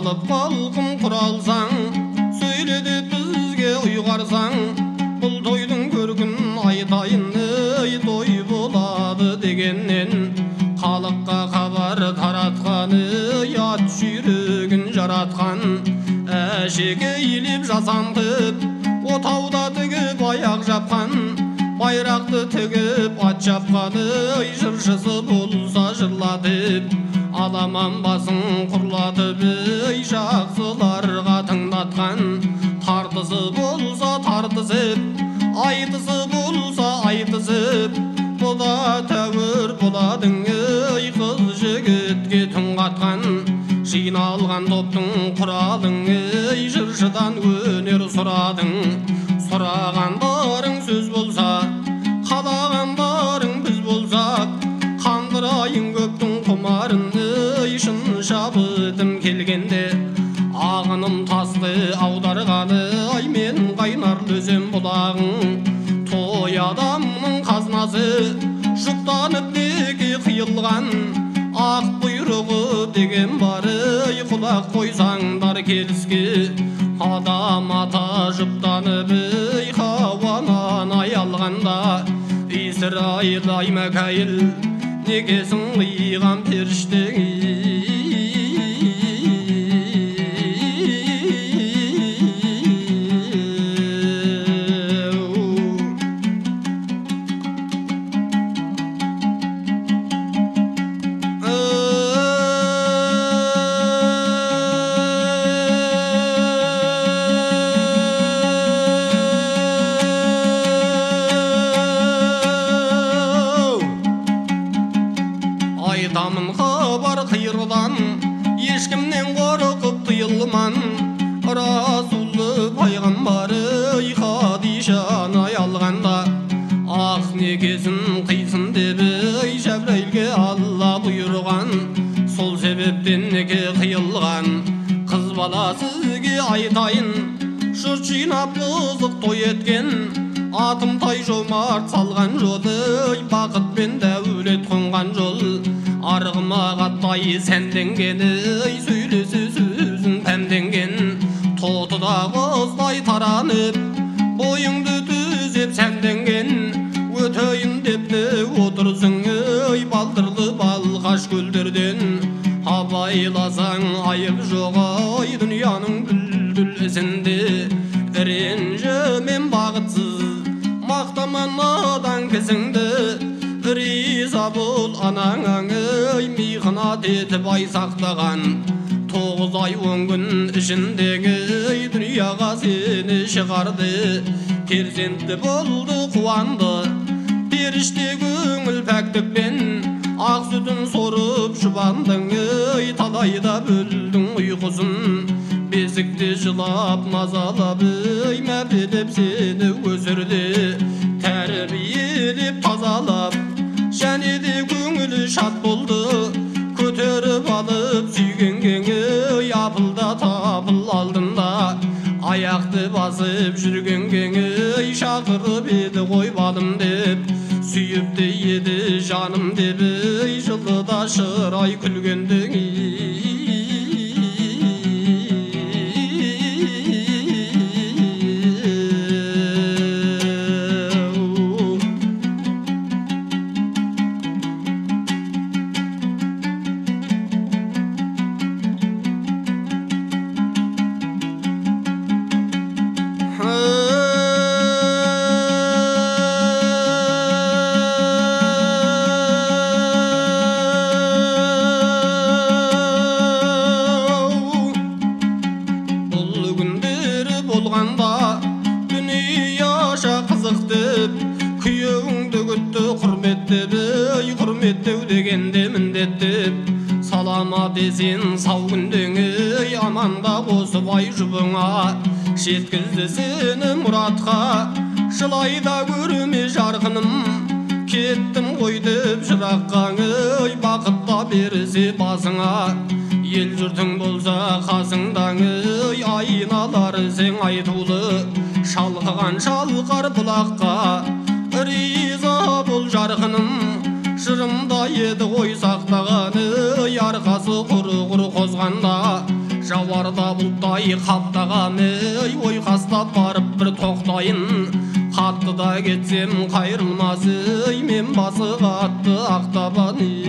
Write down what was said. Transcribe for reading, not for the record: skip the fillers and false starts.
алып халқым құралсаң, сөйледі бізге ұйғарсаң, бұл тойдың көркін айтайын, той болады дегеннен халыққа хабар таратқан, ат жүйрігін жаратқан, әшеге илеп жасантып, отауда тігіп аяқ жапқан, байрақты тігіп ат жапқаны, жыршысы болса жырлатып, аламан басын құрлатып, жақсыларға тыңдатқан, тартысы болса тартысып, айтысы болса айтысып, бұда тәуір боладың, қыз жігітке түн қатқан, жиналған топтың құрадың, жыршыдан өнер сұрадың. Сұрағандарың сөз болса, қалағандарың біз болсақ, қандырайын көптің құмарын, шын шабытым келгенде, ағыным тасты аударғаны, мен қайнар өзен бұлағың. Той адамның қазынасы, жұқтанып неге қиылған, ақ бұйрығы деген бары, құлақ қойсаңдар келіске. Адам ата жұптанып, хауанан аялғанда, Исраил Аймакайыл, некесін лиған періштең. Айтамын хабар қиырдан, ешкімнен қорқып тыйылман, Расулы пайғамбары Хадишаны аялғанда, ақ некесін қисын деп Жәбірәйлге Алла бұйырған, сол себептен неке қиылған. Қыз бала сізге айтайын, жұрт жинап қызық той еткен, атым тай жомарт салған жолы, бақыт пен дәулет қонған жол. Арғыма қаттай сәнденгені, сөйлесі сөзін пәмденген, тотыда қоздай таранып, бойыңды түзеп сәнденген, өтейін депті отырсың, балдырлы балғаш көлдерден. Абайласаң айып жоқ, дүнияның бүлділ ізінде, ренжі мен бағытсыз, мақтаман надан кізіңді, риза бол анаңаңы, михнат етіп ай сақтаған. 9 ай 10 күн ішіндегі дүнияға сені шығарды, перзентті болды қуанды, періште көңіл пәктікпен, ақ сүтін сорып жұбандың, талайда бөлдің ұйқысын, бесікте жылап мазалап, мәпелеп сені өсірді, тәрбиелеп тазалап, және де көңілі шат болды, көтеріп алып сүйгенгені, апылда табыл алдында, аяқты басып жүргенгені, шақырып еді ғой балым деп, сүйіп те еді жаным деп, жылыда шырай күлгендің. Құрметтеу дегенде міндеттеп, салама десен сау күндеңі, аманда қосып ай жұбыңа, жеткізді сені мұратқа, жылайда көрме жарқыным, кеттім ғой деп жыраққаңы, бақытта берсе басыңа, ел жұртың болса қасыңдаңы, айналар сен айтулы, шалқыған шалқар бұлаққа, риза бол жарқыным, жырымда еді ғой сақтағаны, арқасы құр-құр қозғанда, жауарда бұлттай қаптаған ей ойқастап барып бір тоқтайын қатты да кетсем қайрылмас ей мен басы қатты ақтабан